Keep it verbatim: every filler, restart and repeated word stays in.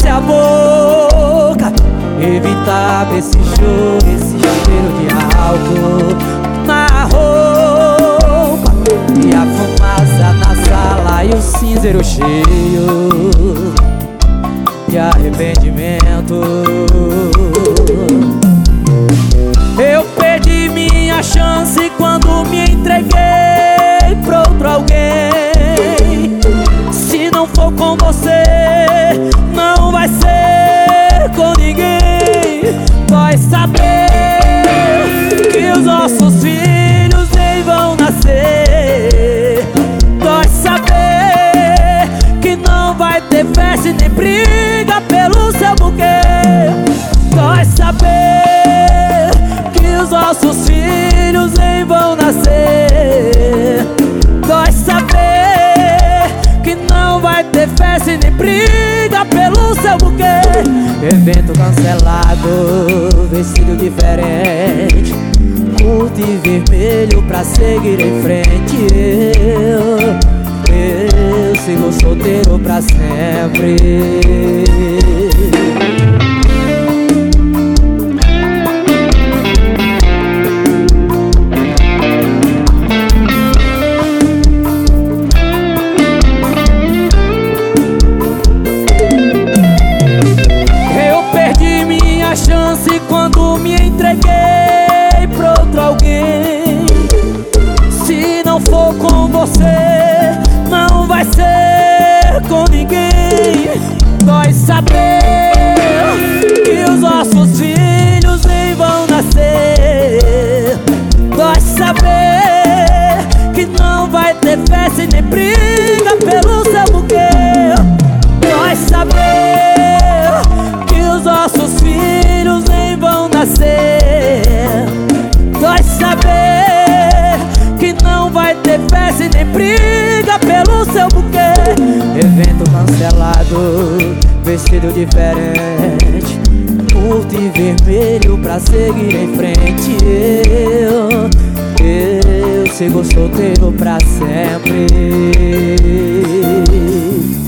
beijasse a boca, evitava esse choro, esse cheiro de álcool na roupa, e a fumaça na sala e o cinzeiro cheio de arrependimento. Eu perdi minha chance quando me entreguei pra outro alguém. Se não for com você, não vai ser com ninguém. Vai saber que os nossos filhos nem vão nascer. Vai saber que não vai ter festa e nem briga pelo seu buquê. Vai saber que os nossos filhos nem vão nascer. Vai saber que não vai ter festa e nem briga pelo seu buquê. Evento cancelado, vestido diferente, curto e vermelho pra seguir em frente. Eu, eu sigo solteiro pra sempre. Chance quando me entreguei pra outro alguém. Se não for com você, não vai ser com ninguém. Vai saber que os nossos filhos nem vão nascer. Vai saber que não vai ter festa e nem briga pelo seu buquê. Vai saber que os nossos filhos nem vão nascer. Vai saber que não vai ter festa e nem briga pelo seu buquê. Evento cancelado, vestido diferente, curto e vermelho pra seguir em frente. Eu, eu sigo solteiro pra sempre.